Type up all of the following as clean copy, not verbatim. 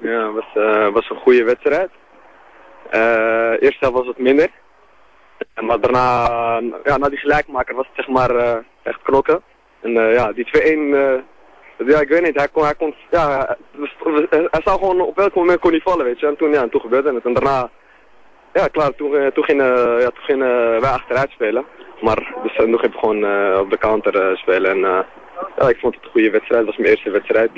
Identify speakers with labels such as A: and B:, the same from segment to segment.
A: Ja, was een goede wedstrijd. Eerst helft was het minder. Maar daarna, ja, na die gelijkmaker was het zeg maar echt knokken. En ja, die 2-1, ja, ik weet niet, hij kon, ja, hij zou gewoon op welk moment kon hij vallen, weet je. En toen gebeurde het. En daarna, ja klaar, toen gingen wij achteruit spelen. Maar dus nu ging ik gewoon op de counter spelen. En ja, ik vond het een goede wedstrijd. Het was mijn eerste wedstrijd.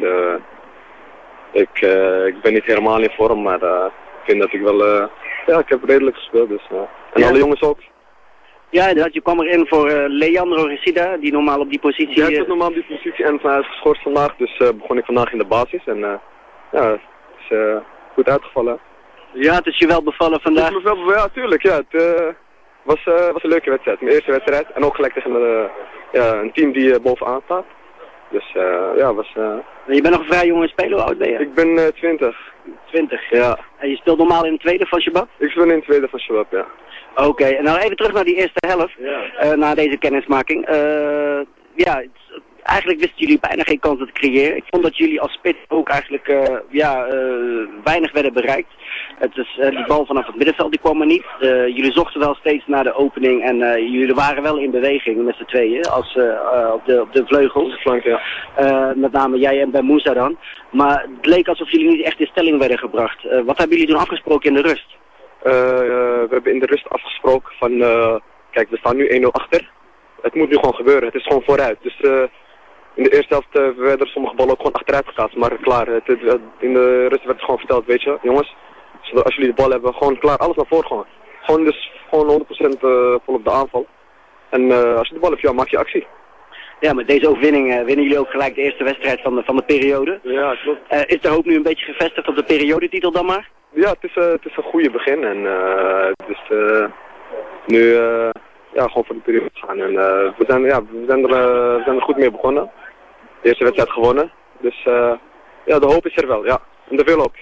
A: Ik ben niet helemaal in vorm, maar ik vind dat ik wel, ja, ik heb redelijk gespeeld. Dus, en ja. Alle jongens ook.
B: Ja, inderdaad. Je kwam erin voor Leandro Resida, die normaal op die positie...
A: Ja, ik zit normaal op die positie en hij is geschorst vandaag, dus begon ik vandaag in de basis. En ja, het is goed uitgevallen.
B: Ja, het is je wel bevallen vandaag?
A: Het is me wel bevallen, ja, tuurlijk. Ja, het was een leuke wedstrijd. Mijn eerste wedstrijd. En ook gelijk tegen een team die bovenaan staat. Dus ja, was...
B: Je bent nog een vrij jonge speler, hoe oud ben je?
A: Ik ben 20.
B: 20?
A: Ja.
B: En je speelt normaal in de tweede van Shabab?
A: Ik speel in de tweede van Shabab, ja.
B: Oké, en nou even terug naar die eerste helft, ja. Na deze kennismaking. Ja, eigenlijk wisten jullie bijna geen kansen te creëren. Ik vond dat jullie als spits ook eigenlijk weinig werden bereikt. Die bal vanaf het middenveld die kwam er niet. Jullie zochten wel steeds naar de opening en jullie waren wel in beweging met z'n tweeën op de vleugels.
A: Op de flank, ja.
B: Met name jij en Ben Moussa dan. Maar het leek alsof jullie niet echt in stelling werden gebracht. Wat hebben jullie toen afgesproken in de rust?
A: We hebben in de rust afgesproken van, kijk, we staan nu 1-0 achter. Het moet nu gewoon gebeuren, het is gewoon vooruit. Dus in de eerste helft werden er sommige ballen ook gewoon achteruit gekaast. Maar klaar, in de rust werd het gewoon verteld, weet je, jongens. Als jullie de bal hebben, gewoon klaar, alles naar voren gewoon. Gewoon dus gewoon 100% vol op de aanval. En als je de bal hebt, ja, maak je actie.
B: Ja, met deze overwinning winnen jullie ook gelijk de eerste wedstrijd van de periode.
A: Ja, klopt.
B: Is de hoop nu een beetje gevestigd op de periodetitel dan maar?
A: Ja, het is een goede begin en dus nu ja, gewoon voor de periode gaan. En we zijn er goed mee begonnen. De eerste wedstrijd gewonnen. Dus ja, de hoop is er wel, ja. En de wil ook.